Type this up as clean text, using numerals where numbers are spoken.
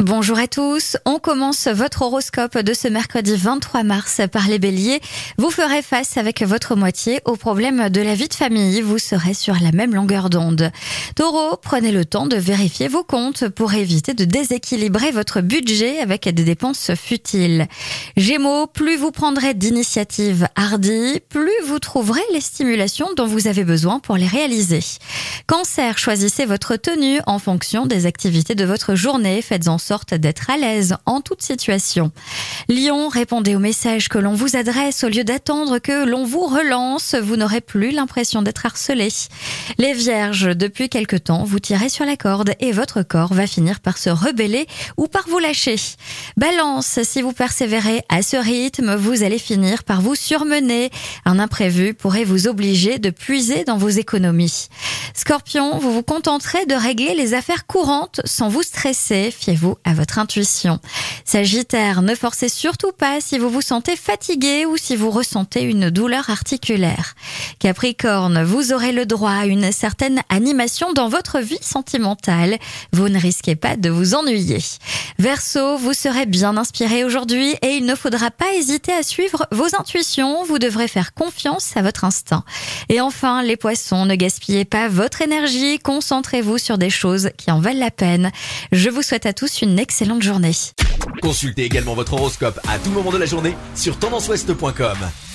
Bonjour à tous, on commence votre horoscope de ce mercredi 23 mars par les béliers. Vous ferez face avec votre moitié aux problèmes de la vie de famille, vous serez sur la même longueur d'onde. Taureau, prenez le temps de vérifier vos comptes pour éviter de déséquilibrer votre budget avec des dépenses futiles. Gémeaux, plus vous prendrez d'initiatives hardies, plus vous trouverez les stimulations dont vous avez besoin pour les réaliser. Cancer, choisissez votre tenue en fonction des activités de votre journée, faites en sorte d'être à l'aise en toute situation. Lion, répondez aux messages que l'on vous adresse au lieu d'attendre que l'on vous relance, vous n'aurez plus l'impression d'être harcelé. Les vierges, depuis quelque temps, vous tirez sur la corde et votre corps va finir par se rebeller ou par vous lâcher. Balance, si vous persévérez à ce rythme, vous allez finir par vous surmener. Un imprévu pourrait vous obliger de puiser dans vos économies. Scorpion, vous vous contenterez de régler les affaires courantes sans vous stresser, fiez-vous à votre intuition. Sagittaire, ne forcez surtout pas si vous vous sentez fatigué ou si vous ressentez une douleur articulaire. Capricorne, vous aurez le droit à une certaine animation dans votre vie sentimentale. Vous ne risquez pas de vous ennuyer. Verseau, vous serez bien inspiré aujourd'hui et il ne faudra pas hésiter à suivre vos intuitions. Vous devrez faire confiance à votre instinct. Et enfin, les poissons, ne gaspillez pas votre énergie. Concentrez-vous sur des choses qui en valent la peine. Je vous souhaite à tous une excellente journée. Consultez également votre horoscope à tout moment de la journée sur tendanceouest.com.